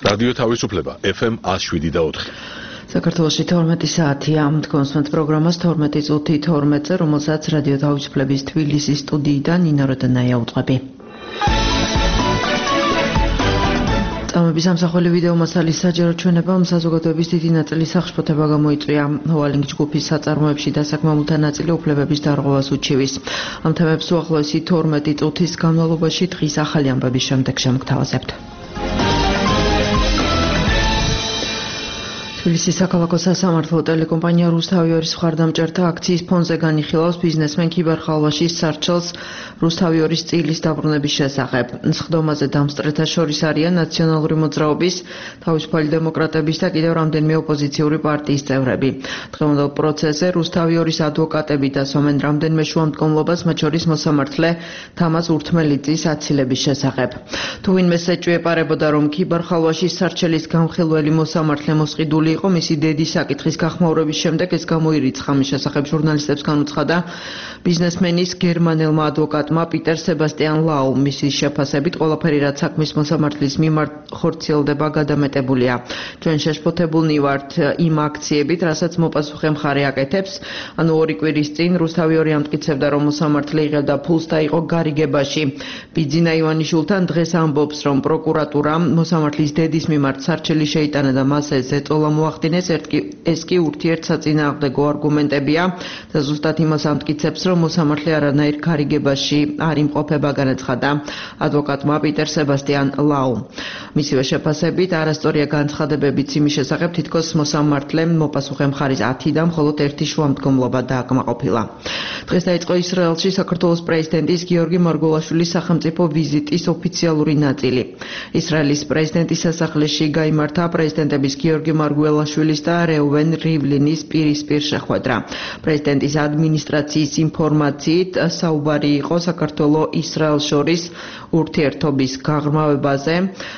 რადიო თავისუფლება FM 107.4. საქართველოში 12 საათია. თქვენს პროგრამას 12 წუთი 12-ზე, რომელსაც რადიო თავისუფლების თბილისის სტუდიიდან ნინო როდანაია უწყები. წამების ამსახველი ვიდეო მასალის საჯარო ჩვენებამ საზოგადოების დიდი ნაწილის აღშფოთება გამოიწვია. ჰოალინგ ჯგუფის საწარმოებში დასაქმებულთა ნაწილი უფლებების დარღვევას უჩივის. ამ თემებს უახლოესი 12 წუთის განმავლობაში დღის ახალი ამბების შემდეგ შემოგთავაზებთ. თბილისის საქალაქო სასამართლო ტელეკომპანია რუსთავიორის მხარდამჭერთა აქციის ფონზე განიხილავს ბიზნესმენ ქიბარ ხალვაშის სარჩელს რუსთავიორის წილის დაბრუნების შესახებ. სხდომაზე დამსწრეთა შორის არიან ნაციონალური მოძრაობის, თავისუფალი დემოკრატების და კიდევ რამდენიმე ოპოზიციური პარტიის წევრები. დღევანდელ პროცესზე რუსთავიორის ადვოკატები დასვამენ რამდენიმე შუამდგომლობას, მათ შორის მოსამართლე თამაზ ურთმელიძის აცილების შესახებ. თუ ვინმეს ეჭვი ეპარებოდა, რომ ქიბარ ხალვაშის სარჩელის განხილველი მოსამართლე მოსყიდული იყო მისი დედის საკითხის გახმაურების შემდეგ, ეს გამოირიცხა. მის შესახებ ჟურნალისტებს განუცხადა ბიზნესმენის გერმანელმა ადვოკატმა პიტერ სებასტიან ლაუმ. მისი შეფასებით ყველაფერი, რაც საქმის მოსამართლის მიმართ ხორციელდება, გადამეტებულია. ჩვენ შეშფოთებულნი ვართ იმ აქციებით, რასაც მოპასუხე მხარე აკეთებს. ანუ 2 კვირის წინ რუსთავიორი ამტკიცებდა, რომ მოსამართლე იღებდა ფულს და იყო გარიგებაში. ბიძინა ივანიშვილთან დღეს ამბობს, რომ პროკურატურამ მოსამართლის დედის მიმართ სარჩელი შეიტანა და მას ზეწოლა მოახდინეს. ეს კი ურთიერთსაწინააღმდეგო არგუმენტებია და ზუსტად იმას ამტკიცებს, რომ მოსამართლე არანაირ გარიგებაში არ იმყოფება, განაცხადა ადვოკატმა პიტერ სებასტიან ლაუმ. მისივე შეფასებით არასწორია განცხადებებიც იმის შესახებ, თითქოს მოსამართლემ მოპასუხე მხარის 10-დან მხოლოდ 1 შუამდგომლობა დააკმაყოფილა. დღეს დაიწყო ისრაელში საქართველოს პრეზიდენტის გიორგი მარგველაშვილის სახელმწიფო ვიზიტის ოფიციალური ნაწილი. ისრაელის პრეზიდენტის სასახლეში გაიმართა პრეზიდენტების გიორგი მარგველაშვილის და რეუვენ რივლინის პირისპირ შეხვედრა. პრეზიდენტის ადმინისტრაციის ინფორმაციით საუბარი იყო საქართველო-ისრაელ შორის ურთიერთობის გაღრმავებაზე,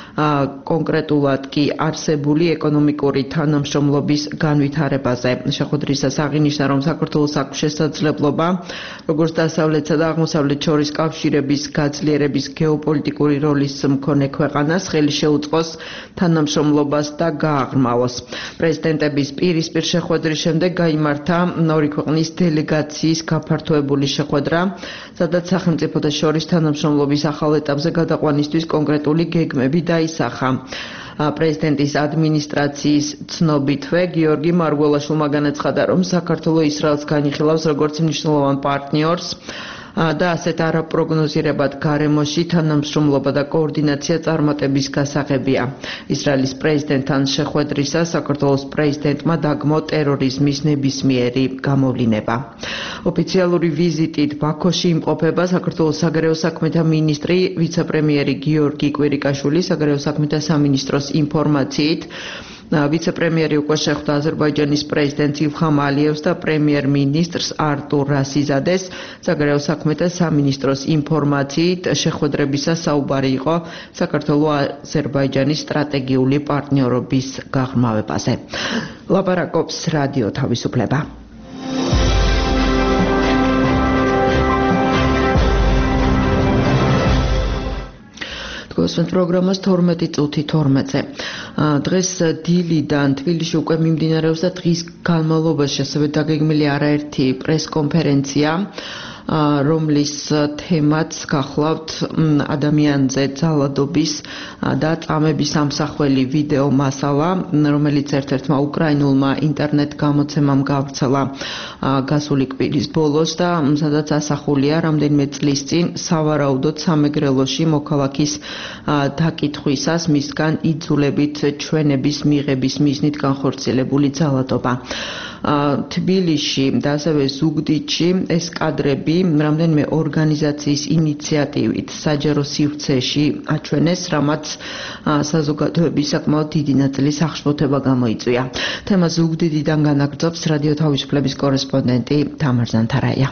კონკრეტულად კი არსებული ეკონომიკური თანამშრომლობის განვითარებაზე. შეხვედრისას აღინიშნა, რომ საქართველოს აქვს შესაძლებლობა, როგორც დასავლეთსა და აღმოსავლეთ შორის კავშირების გაძლიერების გეოპოლიტიკური როლის მქონე ქვეყანას ხელი შეუწყოს თანამშრომლობას და გააღრმავოს. პრეზიდენტების პირისპირ შეხვედრის შემდეგ გაიმართა 2 ქვეყნის დელეგაციის გაფართოებული შეხვედრა, სადაც სახელმწიფოთა შორის თანამშრომლობის ახალ ეტაპზე გადაყვანისთვის კონკრეტული გეგმები დაისახა. პრეზიდენტის ადმინისტრაციის ცნობითვე გიორგი მარგველაშვილმა განაცხადა, რომ საქართველო ისრაელს განიხილავს როგორც მნიშვნელოვან პარტნიორს და ასეთ არაპროგნოზირებად გარემოში თანამშრომლობა და კოორდინაცია წარმატების გასაღებია. ისრაელის პრეზიდენტთან შეხვედრისას საქართველოს პრეზიდენტმა დაგმო ტერორიზმის ნებისმიერი გამოვლინება. ოფიციალური ვიზიტით ბაქოში იმყოფება საქართველოს საგარეო საქმეთა მინისტრი, ვიცე-პრემიერი გიორგი კვირიკაშვილი. საგარეო საქმეთა სამინისტროს ინფორმაციით ვიცე-პრემიერი უკვე შეხვდა აზერბაიჯანის პრეზიდენტს ილხამ ალიევს და პრემიერ-მინისტრს არტურ რასიზადეს. საგარეო საქმეთა სამინისტროს ინფორმაციით შეხვედრებისას საუბარი იყო საქართველო-აზერბაიჯანის სტრატეგიული პარტნიორობის გაღრმავებაზე. ლაპარაკობს რადიო თავისუფლება. თქვენს პროგრამას 12 წუთი 12-ზე. დღეს დილიდან თბილისში უკვე მიმდინარეობს და დღის განმავლობაში ასევე დაგეგმილი არაერთი პრესკონფერენცია, რომლის თემაც გახლავთ ადამიანზე ძალადობის და წამების ამსახველი ვიდეო მასალა, რომელიც ერთ-ერთმა უკრაინულმა ინტერნეტ გამოცემამ გავრცელა გასული კვირის ბოლოს და სადაც ასახულია რამდენიმე წლის წინ სავარაუდოდ სამეგრელოში მოქალაქის დაკითხვისას მისგან იძულებით ჩვენების მიღების მიზნით განხორციელებული ძალადობა. თბილისში და ასევე ზუგდიდში ეს კადრები რამდენიმე ორგანიზაციის ინიციატივით საჯარო სივრცეში აჩვენეს, რამაც საზოგადოების საკმაოდ დიდი ნაწილის აღშფოთება გამოიწვია. თემა ზუგდიდიდან განაგრძობს რადიო თავისუფლების კორესპონდენტი თამარ ზანთარაია.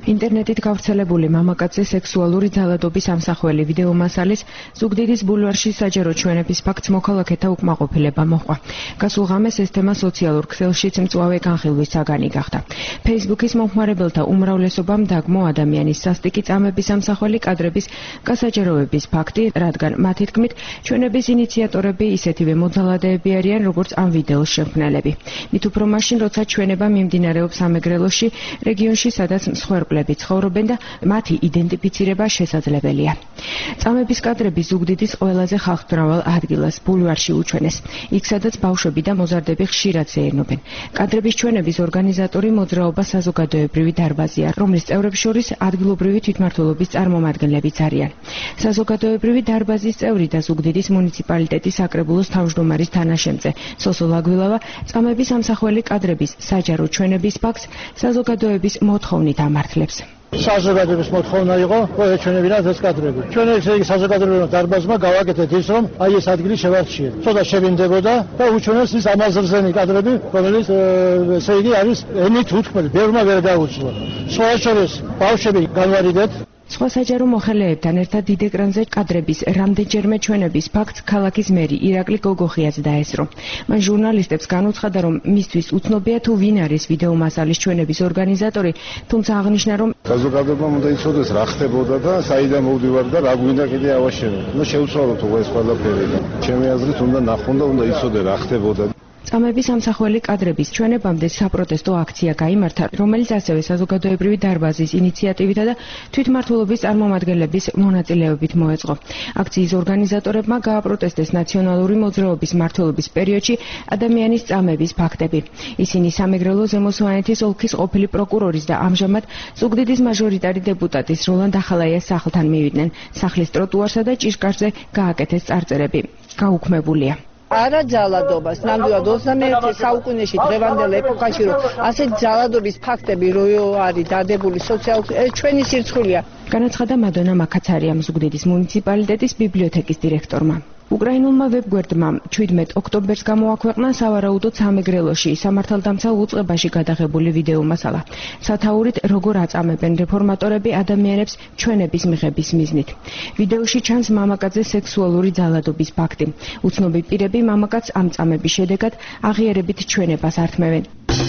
ინტერნეტით გავრცელებული მამაკაცის სექსუალური ძალადობის ამსახველი ვიდეო მასალის ზუგდიდის ბულვარში საჯარო ჩვენების ფაქტს მოქალაქეთა უკმაყოფილება მოჰყვა. გასულ ღამეს ეს თემა სოციალურ ქსელშიც მწვავე განხილვის საგანი გახდა. Facebook-ის მომხმარებელთა უმრავლესობამ დაგმო ადამიანის სასტიკი წამების ამსახველი კადრების გასაჯაროების ფაქტი, რადგან მათი თქმით, ჩვენების ინიციატორები ისეთივე მოძალადეები არიან, როგორც ამ ვიდეოს შემქმნელები. მით უფრო მაშინ, როცა ჩვენება მიმდინარეობს სამეგრელოში, რეგიონში, სადაც მსხვერპლები ცხოვრობენ და მათი იდენტიფიცირება შესაძლებელია. წამების კადრები ზუგდიდის ყველაზე ხალხმრავალ ადგილას ბულვარში უჩვენეს. იქ, სადაც ბავშვები და მოზარდები ხშირად ზეირნობენ. კადრების ჩვენების ორგანიზატორი მოძრაობა საზოგადოებრივი დარბაზია, რომლის წევრებს შორის ადგილობრივი თვითმმართველობის წარმომადგენლებიც არიან. საზოგადოებრივი დარბაზის წევრი და ზუგდიდის მუნიციპალიტეტის საკრებულოს თავმჯდომარის თანაშემწე სოსო ლაგვილავა წამების ამსახველი კადრების საჯარო ჩვენების ფაქტს საზოგადოების მოთხოვნით ამართლებს. საზოგადოების მოთხოვნა იყო, რომ ეჩვენებინათ ეს კადრები. ჩვენ ესე იგი საზოგადოებრივ დარბაზმა გავაკეთეთ ის, რომ აი ეს ადგილი შევარჩიეთ. ცოტა შევინდებოდა და უჩვენეს ის ამაზრზენი კადრები, რომელიც ესე იგი არის ენით უთქმელი, ბევრმა ვერ გაუძლო. სხვა შორის ბავშვები განვარიდეთ. სხვა საჯარო მოხელეებთან ერთად დიდ ეკრანზე კადრების რამდენჯერმე ჩვენების ფაქტს ქალაქის მერი ირაკლი გოგოხიაც დაესწრო. მან ჟურნალისტებს განუცხადა, რომ მისთვის უცნობია თუ ვინ არის ვიდეო მასალის ჩვენების ორგანიზატორი, თუმცა აღნიშნა, რომ საზოგადოებამ უნდა იცოდეს რა ხდებოდა და საიდან მოვდივარ და რა გვინდა კიდე ავაშენო. შეუცვალოთ უკვე ეს ყველაფერი და ჩემი აზრით უნდა ნახონ და უნდა იცოდე რა ხდებოდა. წამების ამსახველი კადრების ჩვენებამდე საპროტესტო აქცია გაიმართა, რომელიც ასევე საზოგადოებრივი დარბაზის ინიციატივითა და თვითმმართველობის წარმომადგენლების მონაწილეობით მოეწყო. აქციის ორგანიზატორებმა გააპროტესტეს ნაციონალური მოძრაობის მმართველობის პერიოდში ადამიანის წამების ფაქტები. ისინი სამეგრელო ზემოსვანეთის ოლქის ყოფილი პროკურორის და ამჟამად ზუგდიდის მაჟორიტარი დეპუტატის როლანდ ახალაიას სახლთან მივიდნენ. სახლის ტროტუარსა და ჭიშკარზე გააკეთეს წარწერები. გაუქმებულია. არა ძალადობას, ნამდვილად 21 საუკუნეში დღევანდელ ეპოქაში რომ ასეთ ძალადობის ფაქტები რო არის დადებული სოციალურ ჩვენი სირცხვილია. განაცხადა მადონა მაკაცარიამ ზუგდიდის მუნიციპალიტეტის ბიბლიოთეკის დირექტორმა. უკრაინულმა ვებგვერდმა 17 ოქტომბერს გამოაქვეყნა სავარაუდოდ სამეგრელოში სამართალდამცავ უწყებაში გადაღებული ვიდეო მასალა. სათაურით როგორ აწამებენ რეფორმატორები ადამიანებს ჩვენების მიღების მიზნით. ვიდეოში ჩანს მამაკაცის სექსუალური ძალადობის ფაქტი. უცნობი პირები მამაკაცს ამ წამების შედეგად აღიარებით ჩვენებას ართმევენ.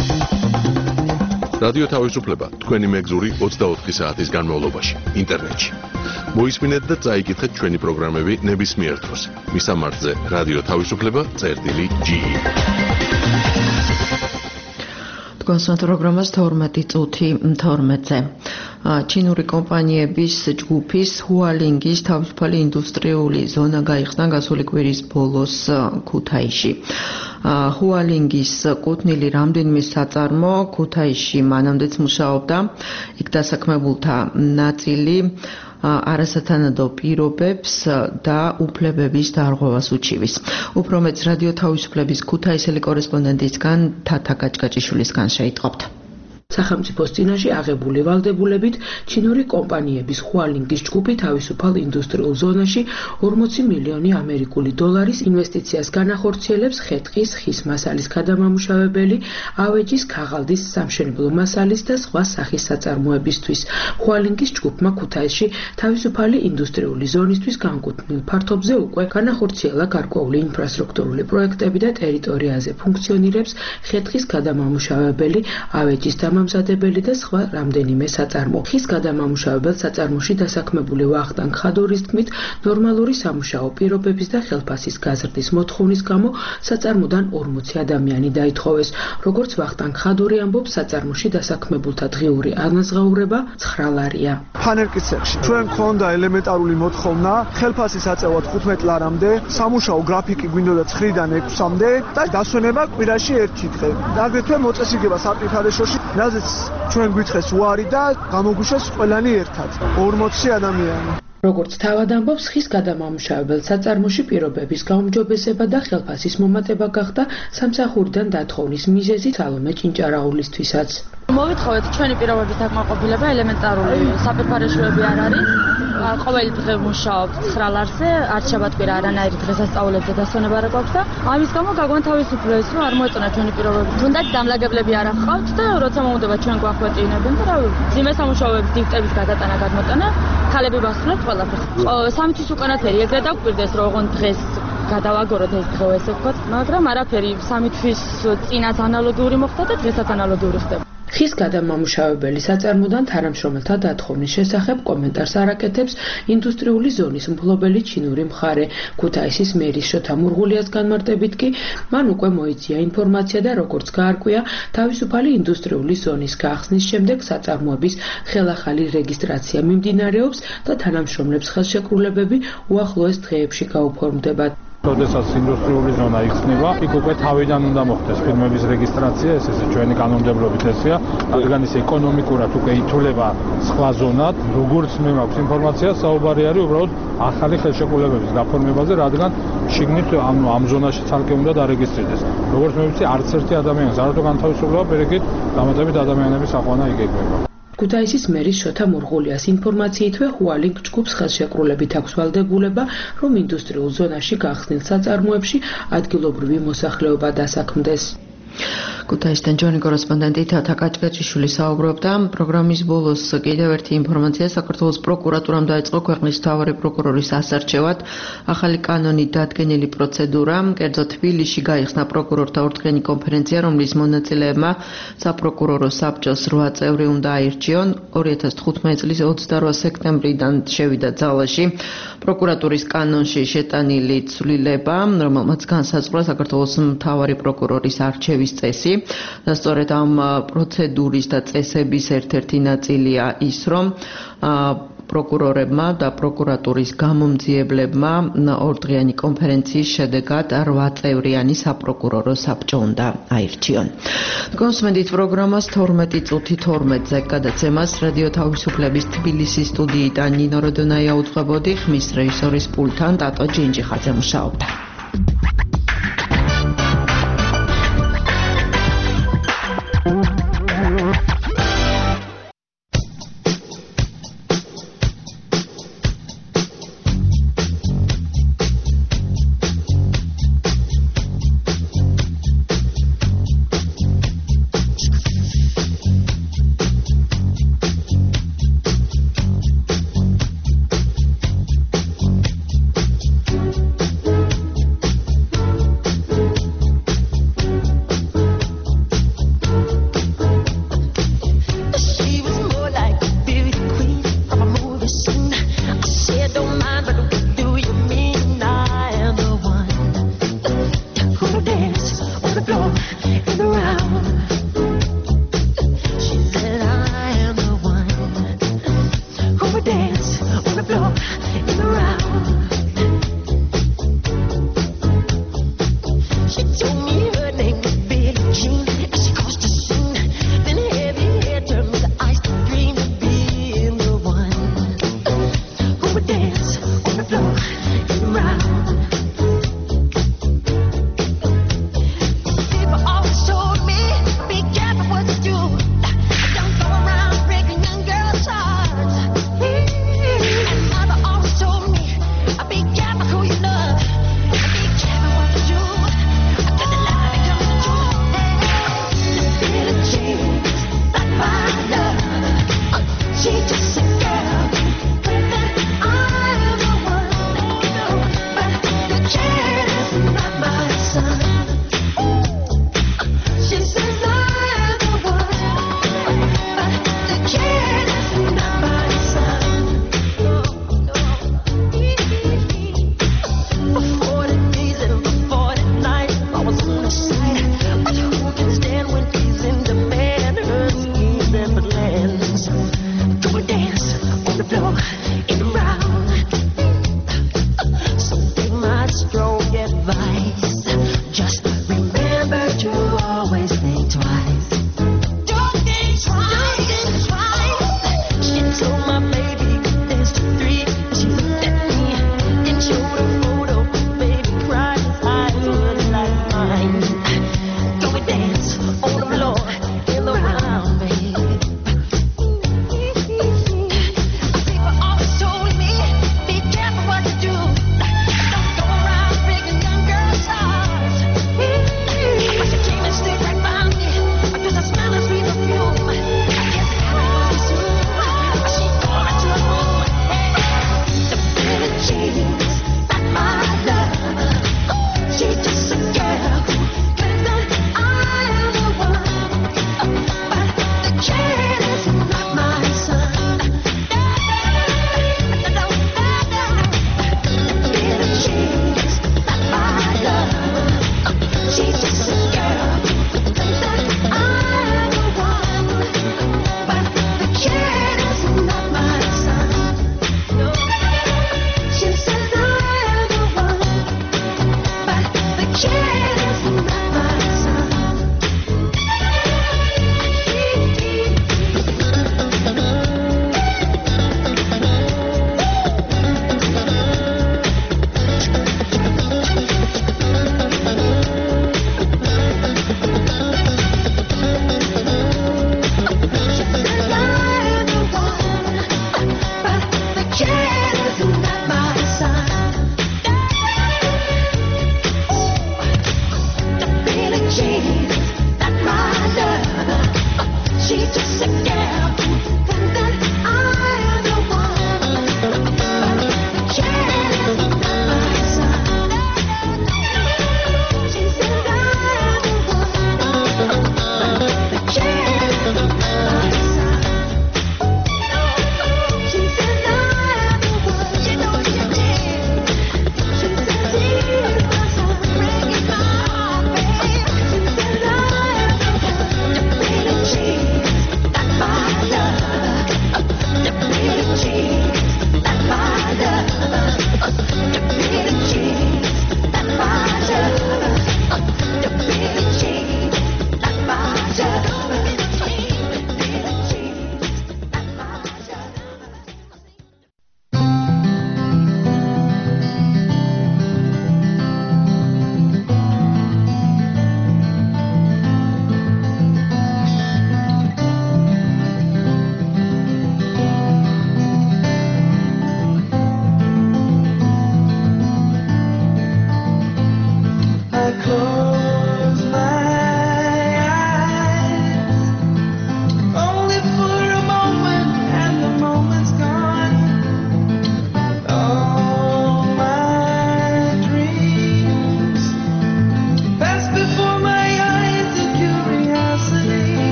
რადიო თავისუფლება თქვენი მეგზური 24 საათის განმავლობაში ინტერნეტში. მოისმინეთ და წაიკითხეთ ჩვენი პროგრამები ნებისმიერ დროს. მისამართზე რადიო თავისუფლება.ge. თქვენს პროგრამას 12 წუთი 12-ზე. ჩინური კომპანიების ჯგუფის Hualingis თავისუფალი ინდუსტრიული ზონა გაიხსნა გასული კვირის ბოლოს ქუთაისში. Hualingis კუთვნილი რამდენიმე საწარმო ქუთაისში მანამდეც მუშაობდა. იქ დასაქმებულთა ნაწილი არასათანადო პირობებს და უფლებების დარღვევას უჩივის. უფრო მეც რადიო თავისუფლების ქუთაისელი კორესპონდენტისგან თათა გაჭგაჭიშვილისგან შეიტყობთ. სახელმწიფოს წინაშე აღებული ვალდებულებით ჩინური კომპანიების Hualingis ჯგუფი თავისუფალ ინდუსტრიულ ზონაში 40 მილიონი ამერიკული დოლარის ინვესტიციას განახორციელებს ხე-ტყის, ხის მასალის გადამამუშავებელი, ავეჯის, ქაღალდის, სამშენებლო მასალის და სხვა სახის საწარმოებისთვის. Hualingis ჯგუფმა ქუთაისში თავისუფალი ინდუსტრიული ზონისთვის განკუთვნილ ფართობზე უკვე განახორციელა გარკვეული ინფრასტრუქტურული პროექტები და ტერიტორიაზე ფუნქციონირებს ხე-ტყის გადამამუშავებელი, ავეჯის დამამზადებელი და სხვა რამდენიმე საწარმო. ხის გადამამუშავებელ საწარმოში დასაქმებული ვახტანგ ხადორის თქმით, ნორმალური სამუშაო პირობების და ხელფასის გაზრდის მოთხოვნის გამო საწარმოდან 40 ადამიანი დაითხოვეს. როგორც ვახტანგ ხადური ამბობს, საწარმოში დასაქმებულთა დღიური ანაზღაურება 9 ლარია. ფანერკის ცეხში ჩვენ გქონდა ელემენტარული მოთხოვნა, ხელფასის აწევად 15 ლარამდე, სამუშაო გრაფიკი გვინდოდა 9-დან 6-მდე და დასვენება კვირაში 1 დღე. აგრეთვე მოწესრიგება საპრიფარეშოში, რაზეც ჩვენ გვითხრეს უარი და გამოგვიშვეს ყველანი ერთად 40 ადამიანი. როგორც თავად ამბობს, ხის გადამამუშავებელ საწარმოში პირობების გაუმჯობესება და ხელფასის მომატება გახდა სამსახურიდან დათხოვნის მიზეზი სალომე ჭინჭარაულისთვისაც. მოვითხოვეთ ჩვენი პირობების დაკმაყოფილება, ელემენტარული საპრიფარეშოები არ არის. ყოველი დღე ვმუშაობ 9 ლარზე, არც შაბათ-კვირა არანაირი დღესასწაულებზე დასვენება არ გვაქვს და ამის გამო გაგვანთავისუფლეს, რომ არ მოეწონა ჩვენი პირობები. თუნდაც დამლაგებლები არ აყავთ და როცა მომდება ჩვენ გვახვეტინებენ და რავი, ძიმე სამუშაოების დიფტების გადატანა გადმოტანა, ქალები ვასრულებთ ყველაფერს. სამი თვის უკანათელი ეგრე დაგვირდეს, რომ ოღონდ დღეს გადავაგოროთ ეს დღე ესე ვქოთ, მაგრამ არაფერი 3 თვის წინაც ანალოგიური მოხდა და დღესაც ანალოგიური ხდება. ხის გადამამუშავებელი საწარმოდან თანამშრომელთა დათხოვნის შესახებ კომენტარს არ აკეთებს ინდუსტრიული ზონის მფლობელი ჩინური მხარე. ქუთაისის მერის შოთა მურღულიას განმარტებით კი მან უკვე მოიწია ინფორმაცია და როგორც გაარკვია, თავისუფალი ინდუსტრიული ზონის გახსნის შემდეგ საწარმოების ხელახალი რეგისტრაცია მიმდინარეობს და თანამშრომლებს ხელშეკრულებები უახლოეს დღეებში გაუფორმდება. როდესაც ინდუსტრიული ზონა იხსნება, იქ უკვე თავიდან უნდა მოხდეს ფირმების რეგისტრაცია, ეს ჩვენი კანონმდებლობით ესეა, რადგან ის ეკონომიკურად უკვე ითვლება სხვა ზონად, როგორც მე მაქვს ინფორმაცია, საუბარი არის უბრალოდ ახალი ხელშეკრულებების გაფორმებაზე, რადგან შიგნით ამ ზონაში ცალკე უნდა დარეგისტრირდეს. როგორც მე ვიცი, არც ერთი ადამიანს არ უნდა განთავისუფლება, პირიქით დამატებით ადამიანების აყვანა იგეგმება. ქუთაისის მერის შოთა მურღულიას ინფორმაციითვე Hualink ჯგუფს ხელშეკრულებით აქვს ვალდებულება, რომ ინდუსტრიულ ზონაში გახსნილ საწარმოებში ადგილობრივი მოსახლეობა დასაქმდეს. ქუთაისიდან ჯონი კორესპონდენტი თათა კაჭკაჭიშვილი საუბრობდა. პროგრამის ბოლოს კიდევ ერთი ინფორმაცია, საქართველოს პროკურატურამ დაიწყო ქვეყნის მთავარი პროკურორის ასარჩევად ახალი კანონით დადგენილი პროცედურა. კერძოდ თბილისში გაიხსნა პროკურორთა ორთქენი კონფერენცია, რომლის მონაწილეებმა საპროკურორო საბჭოს 8 წევრი უნდა აირჩიონ. 2015 წლის 28 სექტემბრიდან შევიდა ძალაში პროკურატურის კანონში შეტანილი ცვლილება, რომელმაც განსაზღვრა საქართველოს მთავარი პროკურორის არჩევის წესი. და სწორედ ამ პროცედურის და წესების ერთ-ერთი ნაწილია ის, რომ პროკურორებმა და პროკურატურის გამომძიებლებმა ორდღიანი კონფერენციის შედეგად 8 წევრიანი საპროკურორო საბჭო უნდა აირჩიონ. კონსუმენტით პროგრამას 12 წუთი 12-ზე გადაცემას რადიო თავისუფლების თბილისის სტუდიიდან ნინო როდონაია უძღვებოდი, ხმის რეჟისორის პულტთან ტატო ჯინჯიხაძე მუშაობდა. Told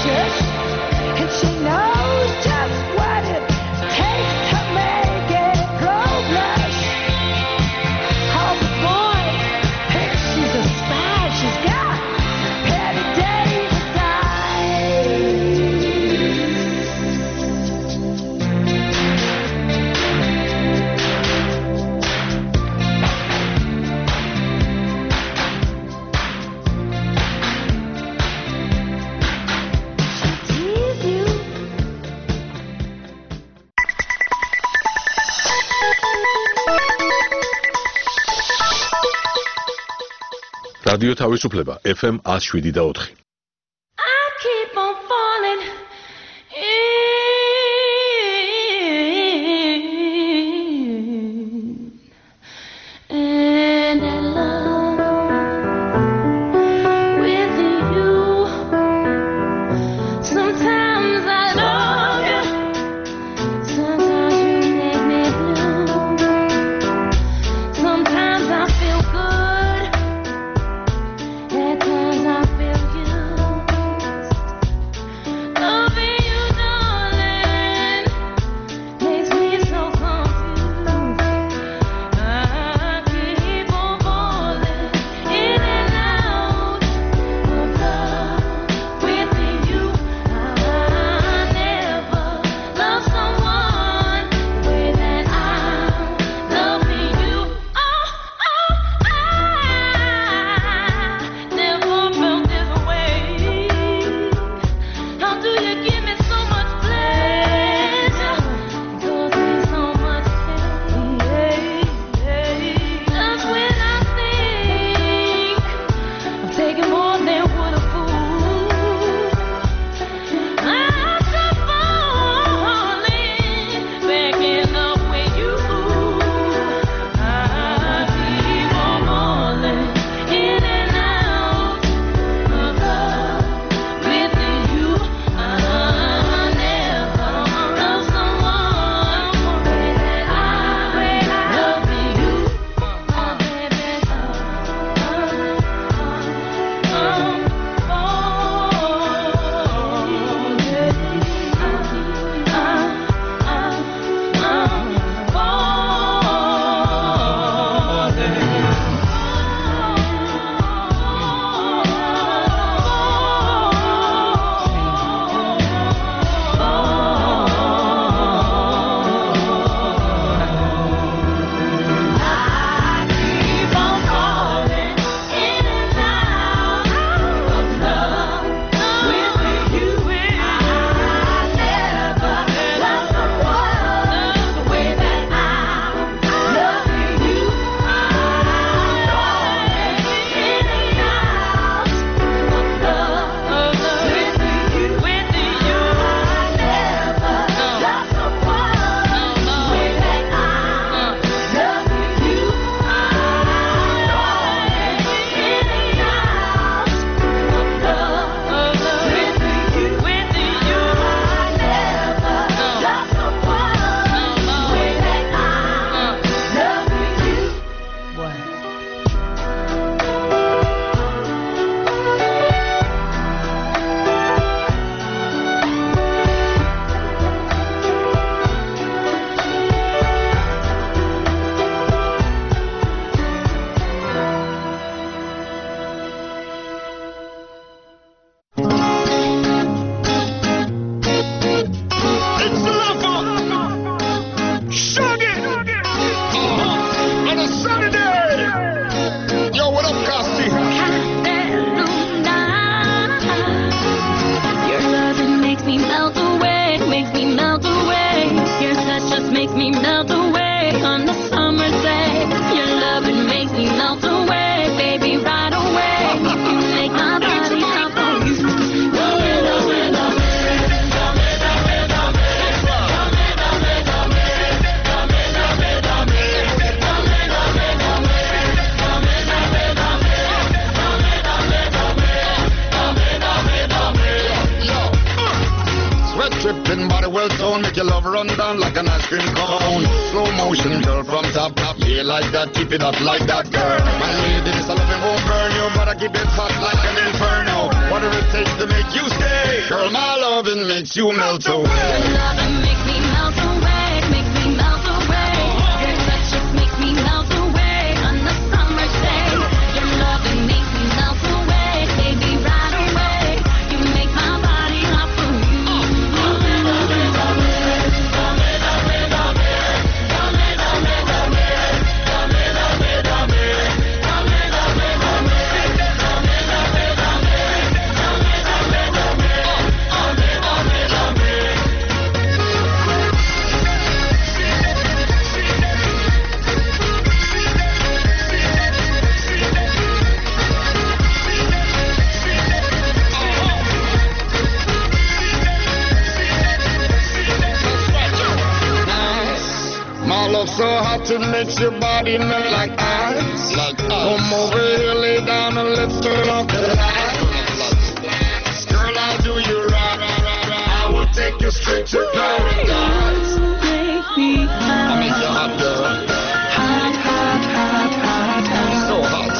precious, and she knows just what it takes to make it go blush. All the boys think she's a spy. She's got Petty Davis eyes. რადიო თავისუფლება FM 107.4. I keep on falling in love with you. Sometimes I love you, sometimes you make me blue. Sometimes I feel good, at times I feel used. Loving you, darling, makes me so confused. I keep on falling in and out of love with you. I never loved someone the way that I'm loving you. I never felt this way. How do you give me so much pleasure? Cause me so much pain. Just when I think I'm taking more than what a fool, I start falling back in love with you. I keep on falling in and out of love with you. I never loved someone the way that I love you. Tripping body well toned, make your love run down like an ice cream cone. Slow motion, girl, from top, yeah, like that, keep it up like that, girl. My lady, this loving won't burn you, but I keep it hot like an inferno. Whatever it takes to make you stay, girl, my loving makes you melt away. Your loving makes me melt away, makes me melt away. Your touch just makes me melt away on the summer's day. Your loving makes me melt away, baby, right away. You make my body hot for you. My love so hot it makes your body melt like ice. Come over here, lay down and let's turn off the lights. Girl, I'll do you right. I will take you straight to paradise. I'll make you hot, girl. Hot, hot, hot, hot, hot. So hot.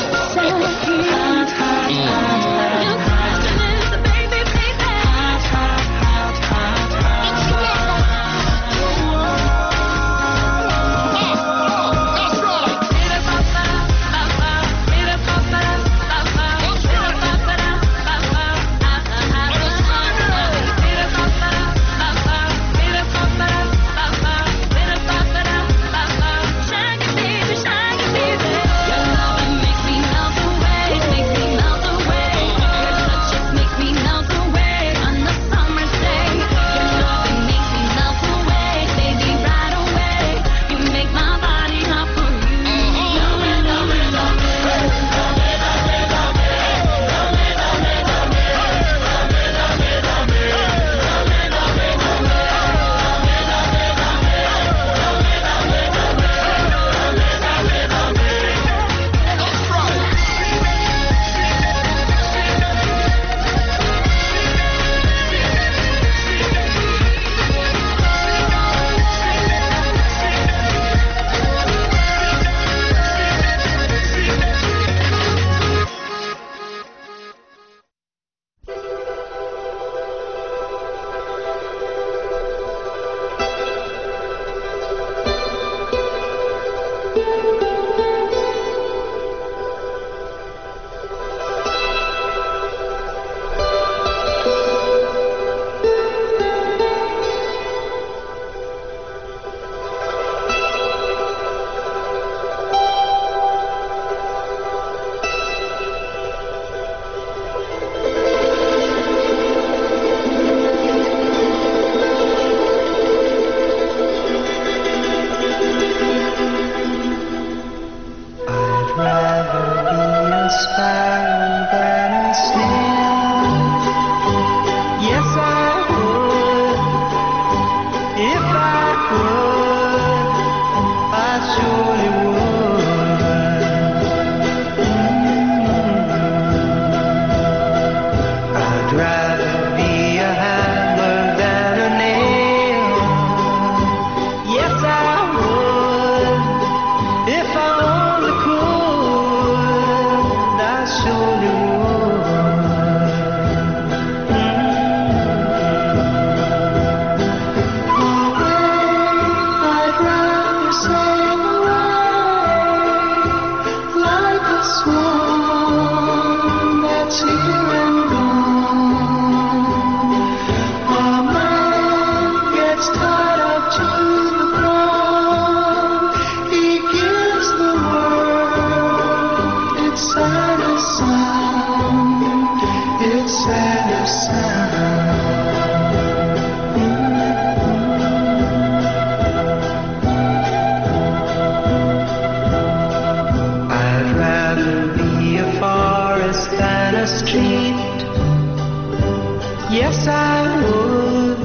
Yes, I would.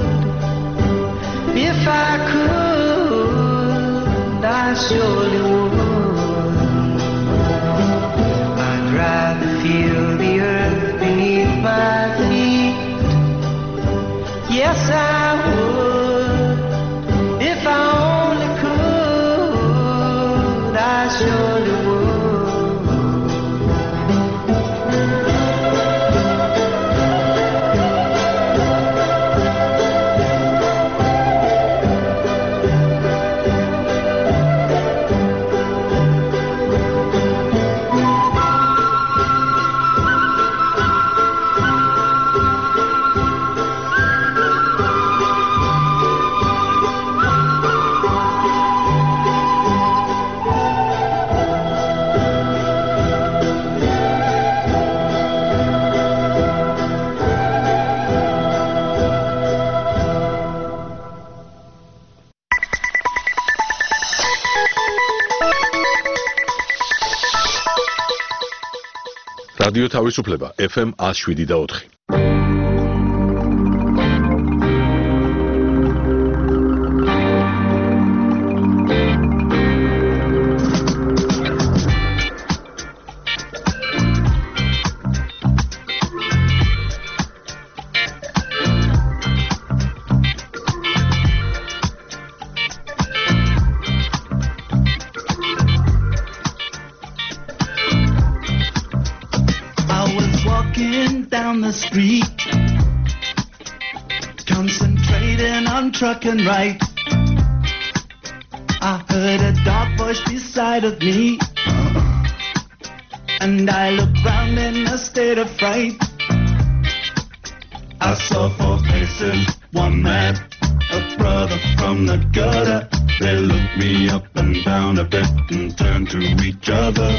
If I could, I surely would. I'd rather feel the earth beneath my feet. Yes, I would. If I only could, I surely would. რადიო თავისუფლება FM 107.4. Street, concentrating on truck and right. I heard a dark voice beside of me, and I looked round in a state of fright. I saw 4 faces, one man, a brother from the gutter. They looked me up and down a bit and turned to each other.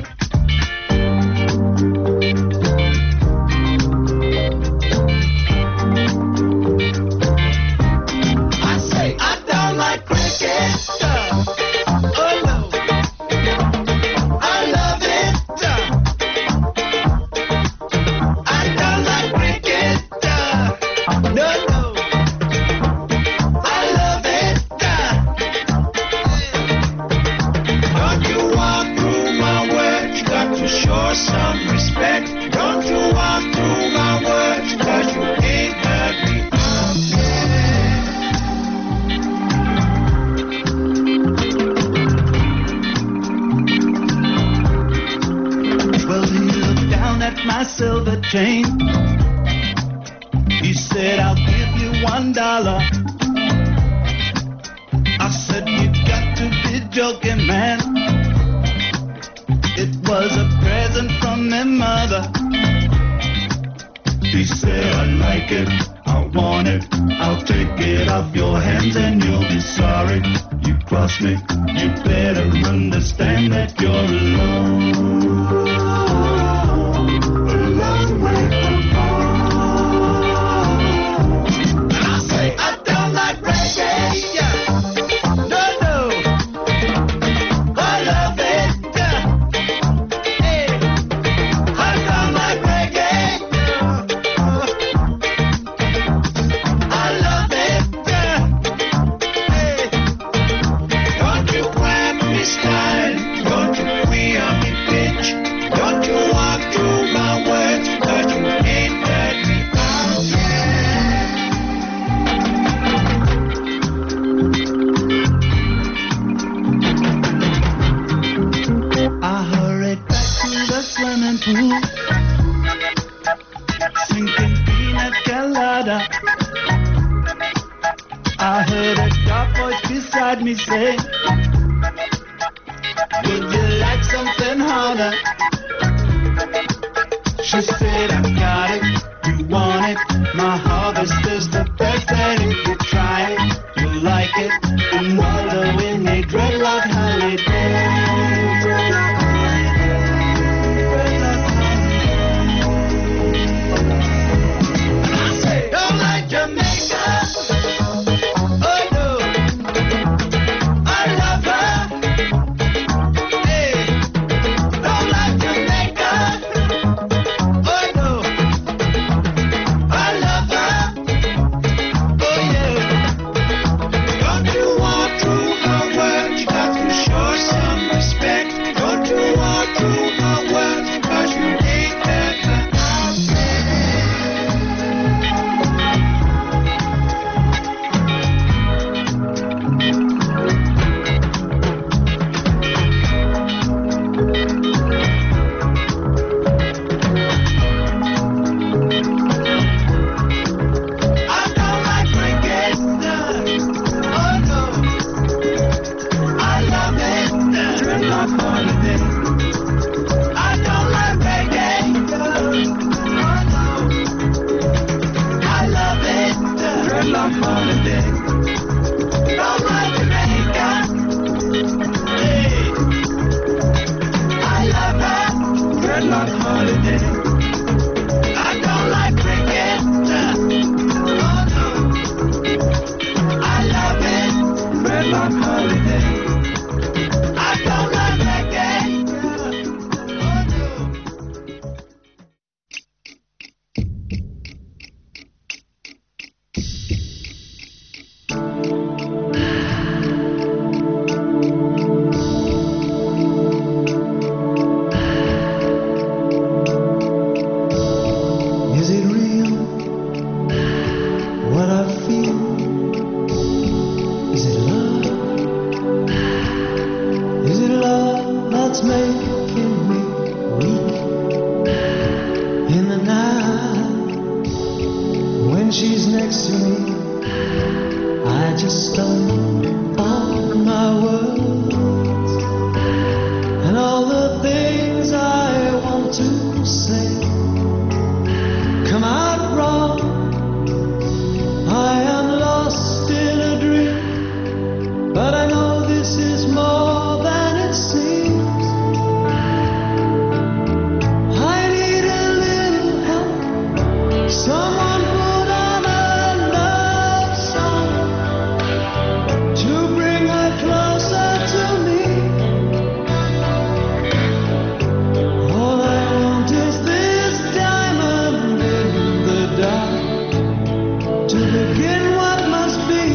Silver chain. He said, I'll give you $1. I said, you've got to be joking, man. It was a present from my mother. He said, I like it, I want it, I'll take it off your hands and you'll be sorry. You cross me, you better understand that you're alone. Sinking pina colada. I heard a dark voice beside me say, would you like something harder? She said, I got it, you want it. My harvest is the best, and if you try it, you'll like it. And wallow in a dreadlock holiday. next to me, I just start on my words and all the things I want to say come out wrong. I am lost in a dream, but I know this is more than it seems. I need a little help, someone put on a love song to bring her closer to me. All I want is this diamond in the dark to begin what must be.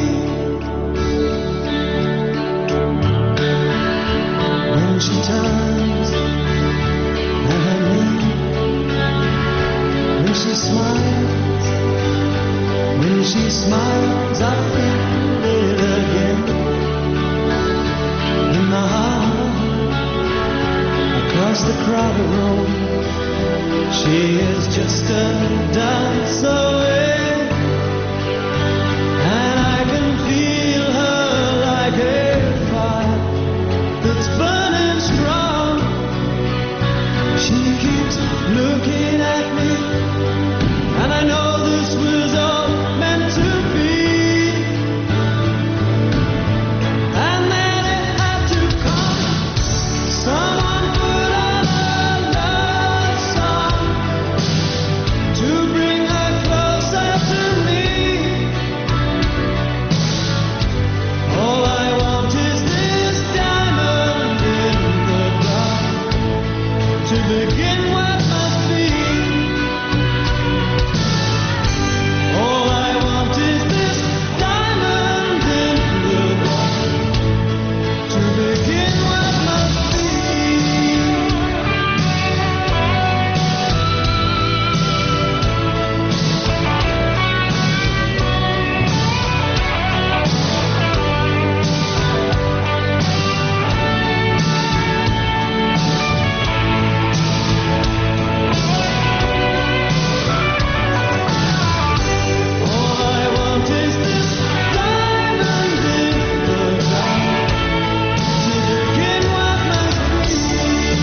When she turns and I leave, when she smiles, I feel it again in my heart. Across the crowded room, she is just a dance away, and I can feel her like a fire that's burning strong. She keeps looking at me, and I know this was all meant to be. And then it had to come. Someone put on a love song to bring her closer to me. All I want is this diamond in the dark to begin what must be. All I want is this diamond in the dark to begin what must be. All I want is this diamond in the dark to begin what must be.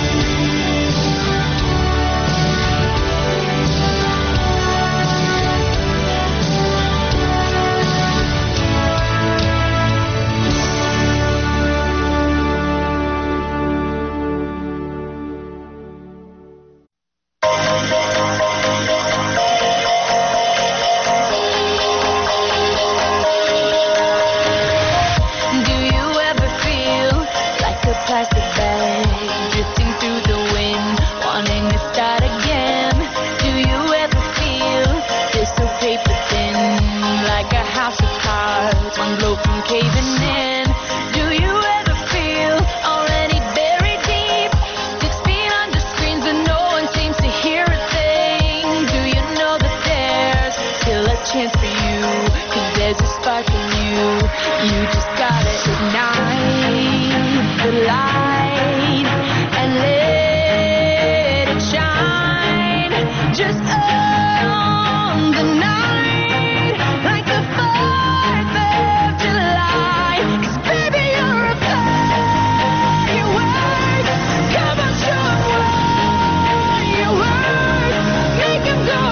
Do you ever feel like a plastic bag drifting through the wind, wanting to start again? Do you ever feel this so paper thin, like a house of cards, one blow from caving in? Do you ever feel already buried deep, 6 feet under screens and no one seems to hear a thing? Do you know that there's still a chance for you, 'cause there's a spark in you? You just gotta ignite the light and let it shine. Just on the night, like the 4th of July. 'Cause baby, you're a firework. Come on, show 'em what you worth. Make 'em go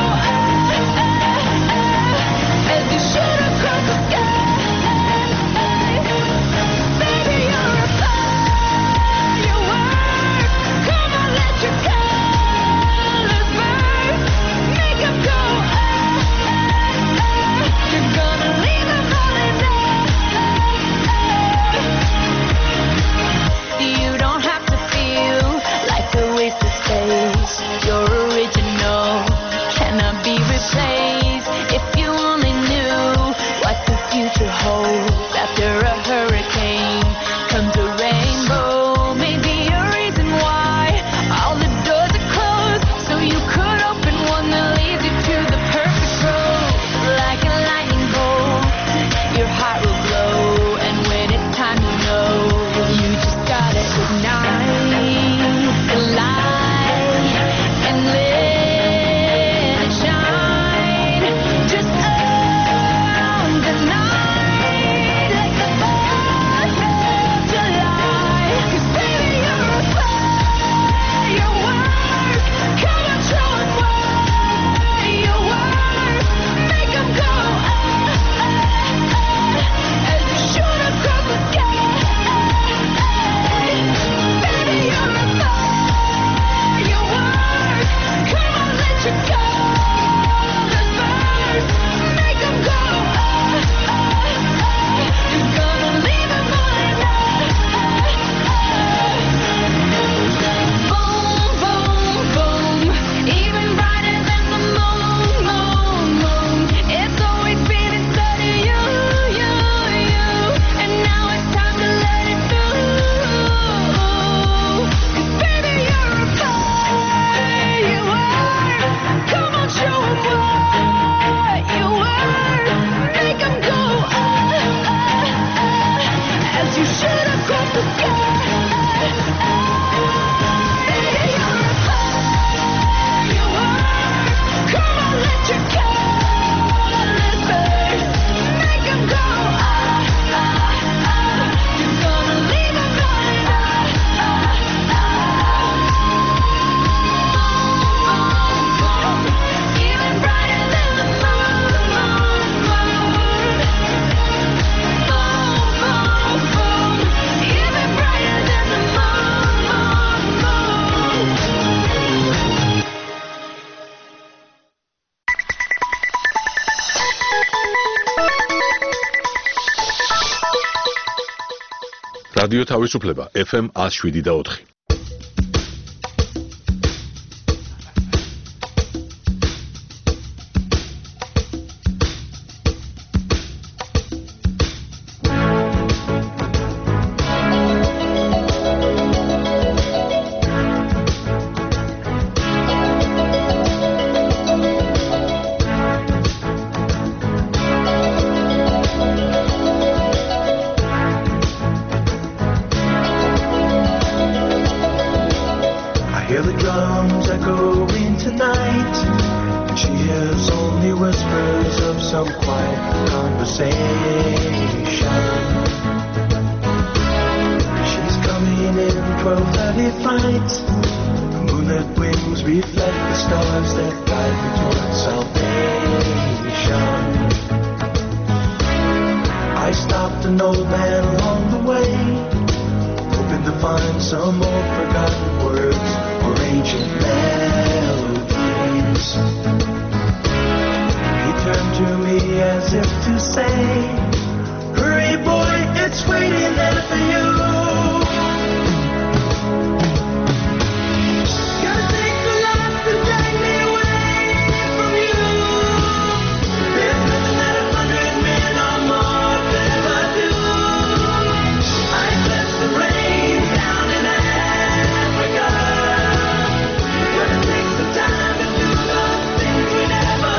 as you shoot across the sky. რადიო თავისუფლება FM 107.4. Hear the drums echoing tonight, and she hears only whispers of some quiet conversation. She's coming in 12:30 flight. The moonlit wings reflect the stars that guide me towards salvation. I stopped an old man along the way, hoping to find some old forgotten words or ancient melodies. He turned to me as if to say, hurry boy, it's waiting there for you. Gotta take the life to drag me away from you. There's nothing that 100 men or more could ever do. I bless the rain down in Africa. Gonna take some time to do those things we never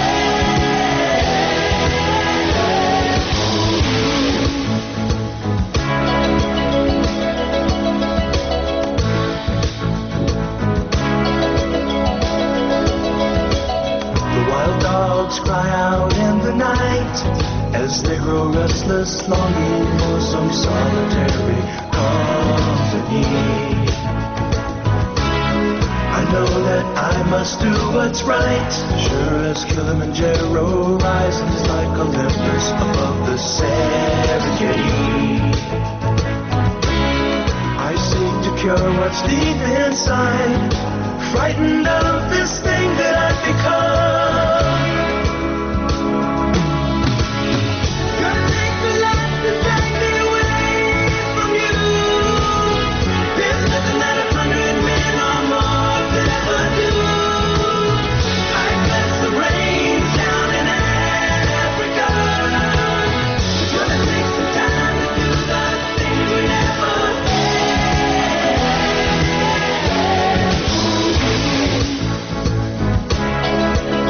The wild dogs cry out in the night as they grow restless, longing for some solitary company. I know that I must do what's right, sure as Kilimanjaro rises like Olympus above the Serengeti. I seek to cure what's deep inside, frightened of this thing that I've become. Gonna take the life to drag me away from you. There's nothing that 100 men or more could ever do. I bless the rain down in Africa. Gonna take some time to do the things we never had.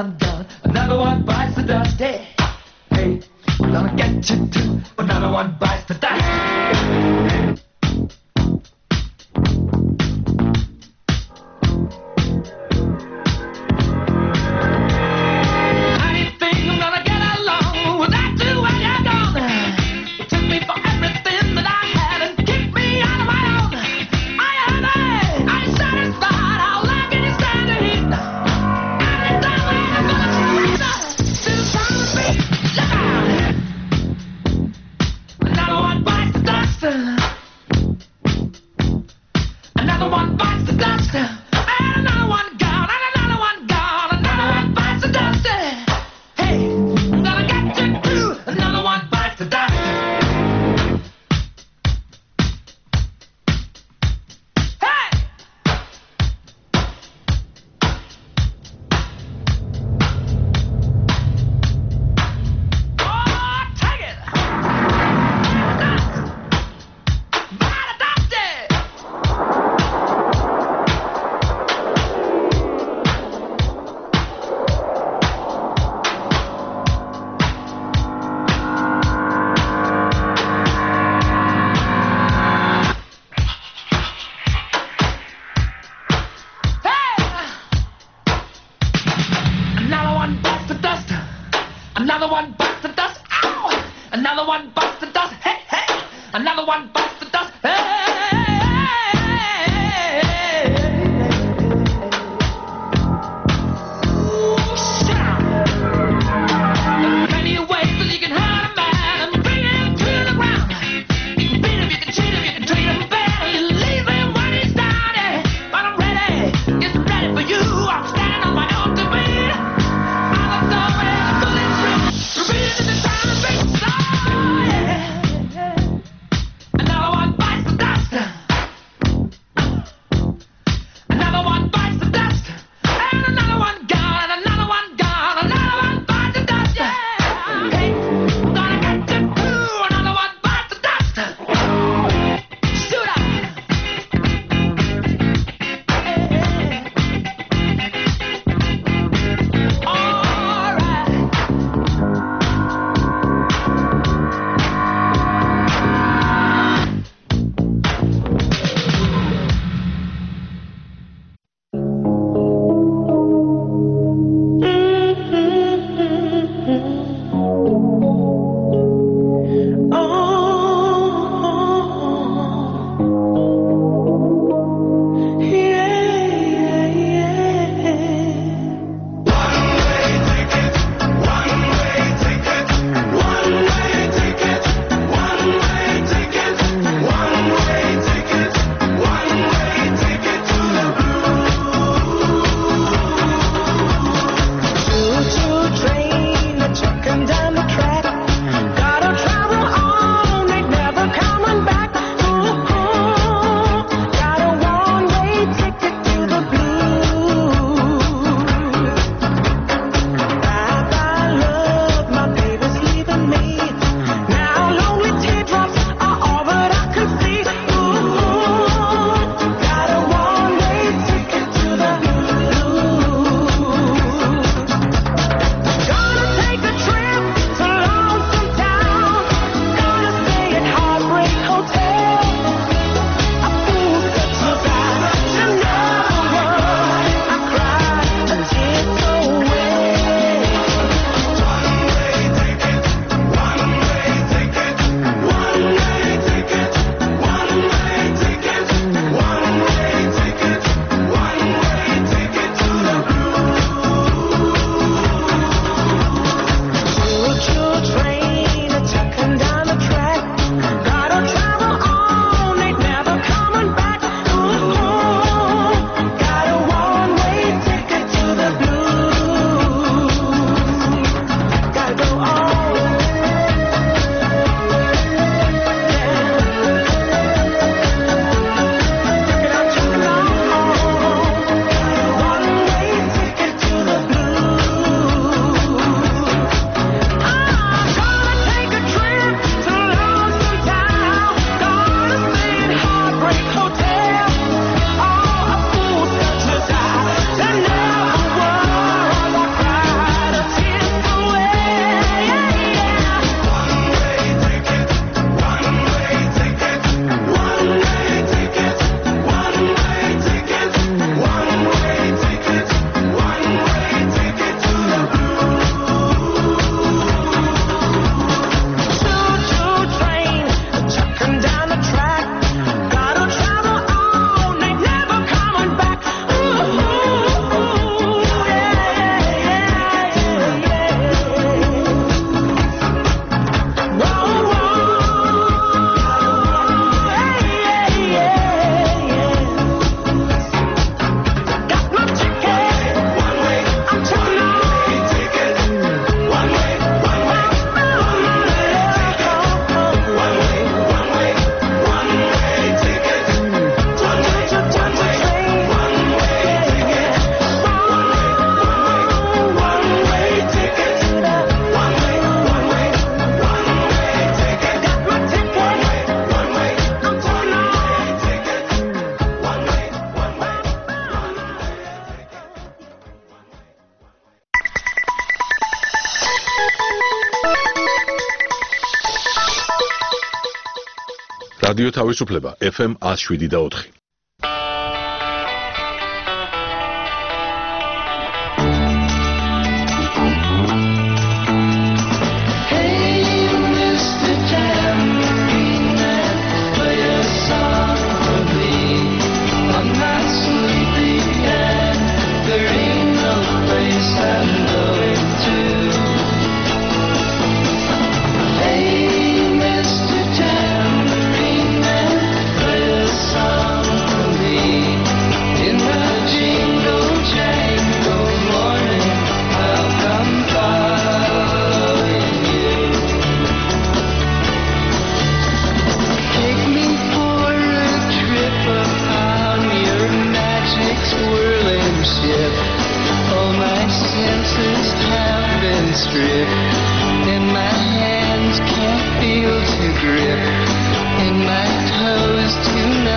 one gone, another one bites the dust. Hey, hey, I'm gonna get you too. Another one bites the dust. I didn't think I'm gonna get along without you when you're gone. You took me for everything that I had and kicked me out of my own. I am I'm satisfied. How long can you stand the heat? I'm done with I'm gonna still sound me. Look out! Another one bites the dust. Another one bites the dust. And another one gone. And another one gone. Another one bites the dust. Hey, I'm gonna get you too. Another one bites the dust. Hey! Oh, take it! By the dusty! Another one bites the dust. Another one bites the dust. Ow! Another one bites the dust. Hey, hey! Another one bites the dust. Ooh, shout! There are many ways that you can hurt a man and bring him to the ground. You can beat him, you can cheat him, you can treat him bad, you leave him when he's down. But I'm ready, yes, I'm ready for you. I'm standing on my own two feet. I'm the way the bullets ring, repeating the sound of big soul. Another one bites the dust. რადიო თავისუფლება FM 107.4. Grip, and my toes tonight.